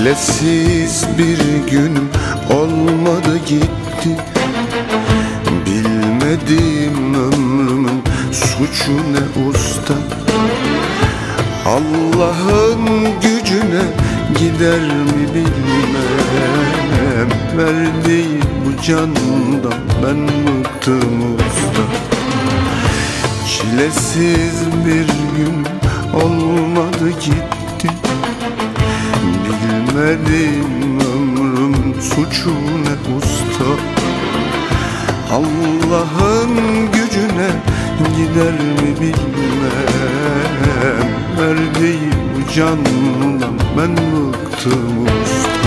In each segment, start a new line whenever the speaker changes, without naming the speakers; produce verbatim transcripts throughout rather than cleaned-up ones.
Çilesiz bir günüm olmadı gitti. Bilmediğim ömrümün suçu ne usta. Allah'ın gücüne gider mi bilmem. Verdiği bu candan ben bıktım usta. Çilesiz bir gün olmadı gitti. Bilmediğim ömrümün suçu ne usta. Allah'ın gücüne gider mi bilmem. Verdiği bu candan ben bıktım usta.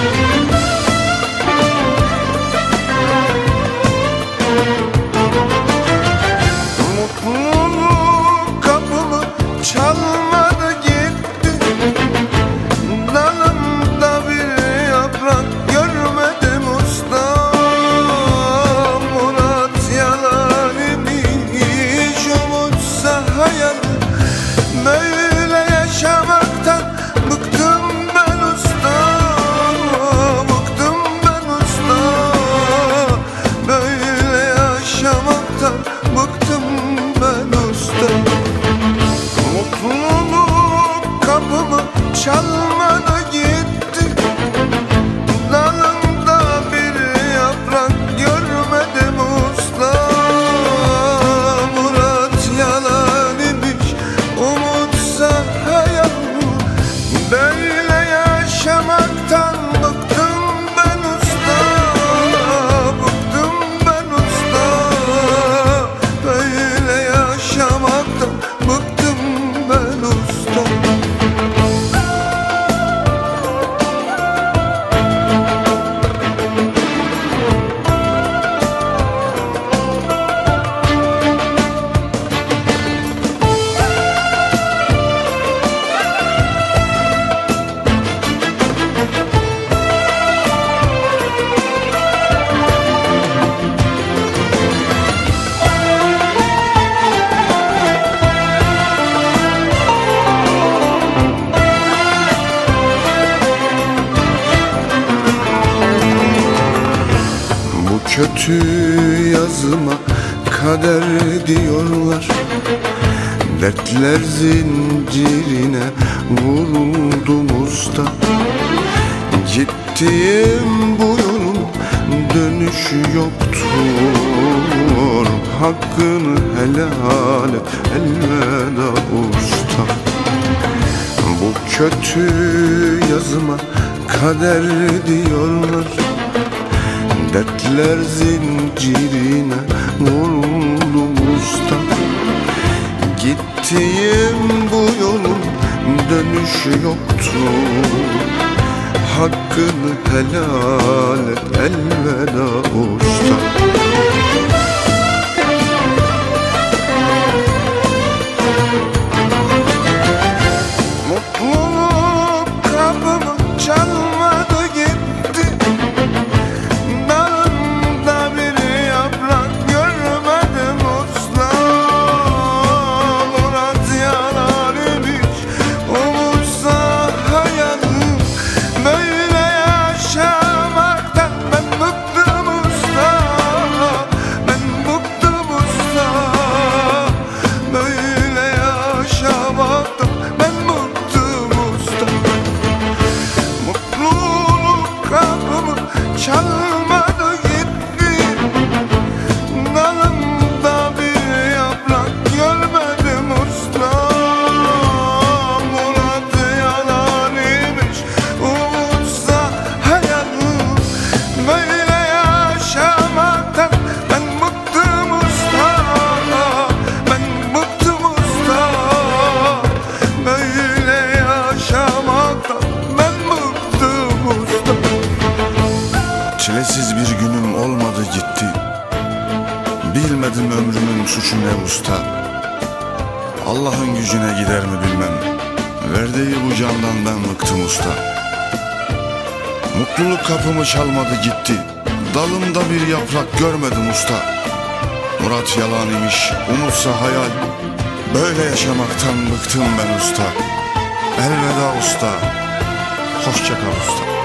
Mutluluk kapımı çalmadı gitti. Dalımda bir yaprak görmedim usta. Murat yalan imiş, umutsa hayal. Böyle yaşamaktan bıktım ben usta. Bıktım ben usta. Böyle yaşamaktan bıktım ben usta. Mutluluk kapımı çalmadı gitti. Dalımda bir yaprak görmedim usta. Murat yalan imiş, umutsa hayal. Böyle yaşamaktan bıktım ben usta. Bıktım ben usta. Böyle yaşamaktan bıktım ben usta. Kötü yazıma kader diyorlar. Dertler zincirine vuruldum usta. Gittiğim bu yolun dönüşü yoktur. Hakkını helal et, elveda usta. Bu kötü yazıma kader diyorlar. Dertler zincirine vuruldum usta. Gittiğim bu yolun dönüşü yoktur. Hakkını helal et, elveda usta. Mutluluk kapımı çalmadı gitti. Dalımda bir yaprak görmedim usta. Murat yalan imiş, umutsa hayal. Böyle yaşamaktan ben bıktım usta. Ben bıktım usta. Böyle yaşamaktan ben bıktım usta. Mutluluk kapımı çalmadı gitti. Dalımda bir yaprak görmedim usta. Murat yalan imiş, umutsa hayal. Böyle yaşamaktan ben bıktım usta. Ben bıktım usta. Böyle yaşamaktan ben bıktım usta. Çilesiz bir günüm olmadı gitti. Bilmedim ömrümün suçu ne usta. Allah'ın gücüne gider mi bilmem. Verdiği bu candan ben bıktım usta. Mutluluk kapımı çalmadı gitti. Dalımda bir yaprak görmedim usta. Murat yalan imiş, umutsa hayal. Böyle yaşamaktan bıktım ben usta. Elveda usta. Hoşça kal usta.